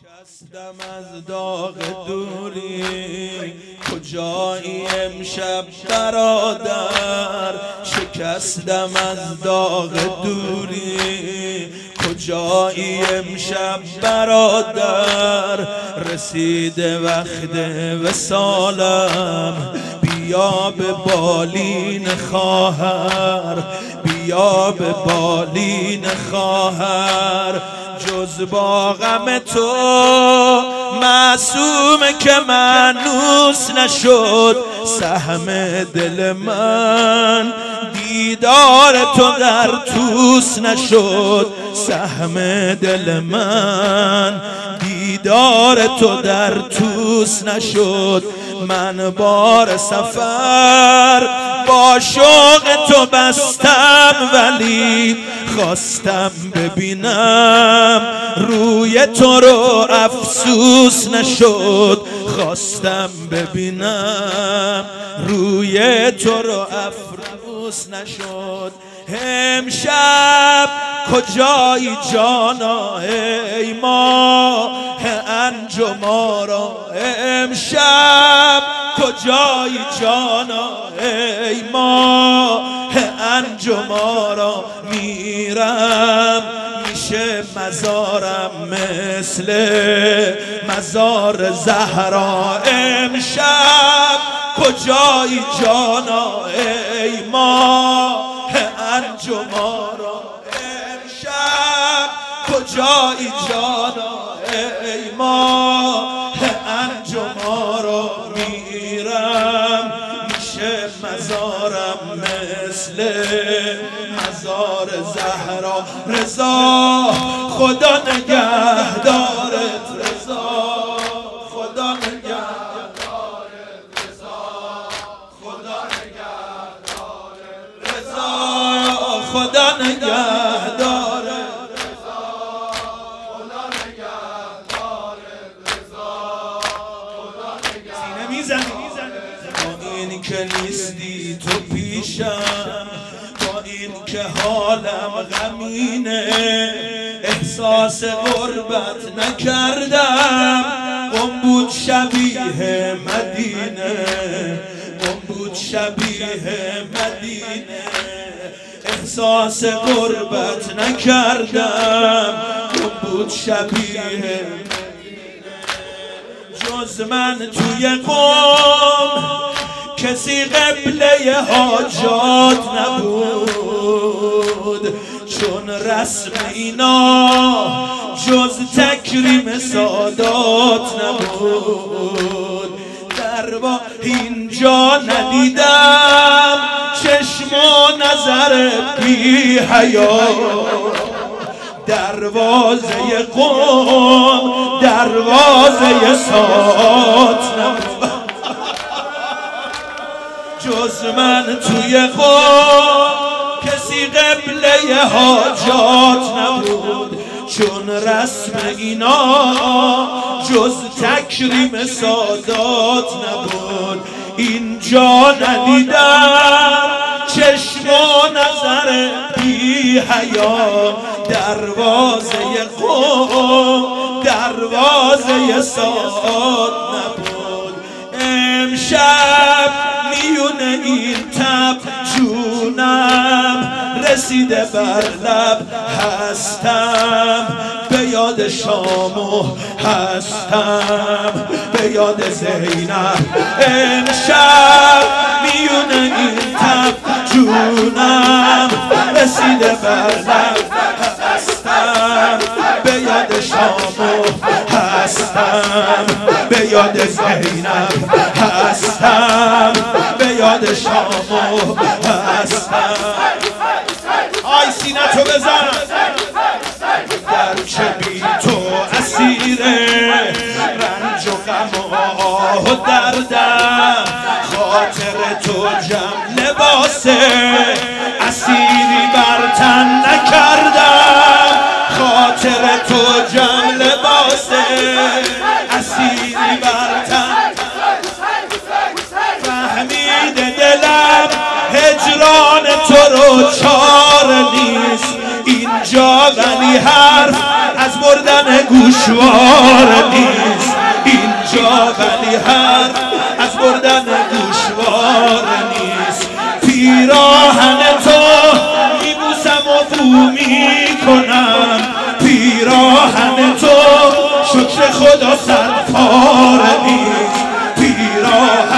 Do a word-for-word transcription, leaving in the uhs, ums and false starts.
شکستم از داغ دوری، کجایی امشب برادر؟ شکستم از داغ دوری، کجایی امشب برادر؟ رسیده وقت وصالم، بیا به بالین خواهر، بیا به بالین خواهر. جز با غم تو معصومه که مانوس نشد سهم دل من، دیدار تو در توس نشد سهم دل من، دیدار تو در توس نشد. من بار سفر با شوق تو بستم، ولی خواستم ببینم روی تو رو، افسوس نشد. خواستم ببینم روی تو رو، افسوس نشد. امشب کجایی جانا ای ماه انجمارا؟ امشب کجایی جانا ای ماه انجمارا؟ میرم میشه مزارم مثل مزار زهرا. امشب کجایی جانا ای ماه انجمارا؟ امشب کجایی جانا ای ماه انجمارا؟ میرم میشه مزارم مثل مزار زهرا. رضا خدا نگهدارت، رضا خدا نگهدارت، رضا خدا نگهدارت، رضا خدا نگهدارت، رضا خدا نگهدارت، رضا خدا نگهدارت. سینه میزنی با این که نیستی تو پیشم، با این که حالم غمینه، احساس غربت نکردم. قم بود شبیه مدینه، قم بود شبیه مدینه، احساس غربت نکردم. قم بود شبیه مدینه، جز من توی قم کسی قبله حاجات نبود، چون رسم اینا جز تکریم سادات نبود. دروا اینجا ندیدم چشم و نظر بی حیا، دروازه قم دروازه سات نبود، جز من توی قم کسی قبله حاجات نبود، چون رسم اینا جز تکریم سادات نبود. اینجا ندیدم چشم و نظر بی حیا، دروازه قم دروازه ساد نبود. امشب میونه این تب جونم رسیده بر لب، هستم به یاد شامو، هستم به یاد زینب. امشب میونه این تب جونم رسیده بر لب، هستم به یاد شامو، هستم به یاد زینب، هستم به یاد شامو، هستم. آی سینه تو بزن در چه بی تو اسیره، رنج و غم و آه و دردم، خاطر تو جمع لباسه، اسیری بر تن نکردم. خاطر تو جمع لباسه، اسیری بر تن. فهمیده دلم هجران تو رو چاره نیست اینجا، ولی حرف از بردن گوشوار نیست اینجا، ولی هر از بردن گوشوار نیست. پیراهن تو میبوسم و بو میکنم، پیراهن تو شکر خدا سرپار نیست. پیراهن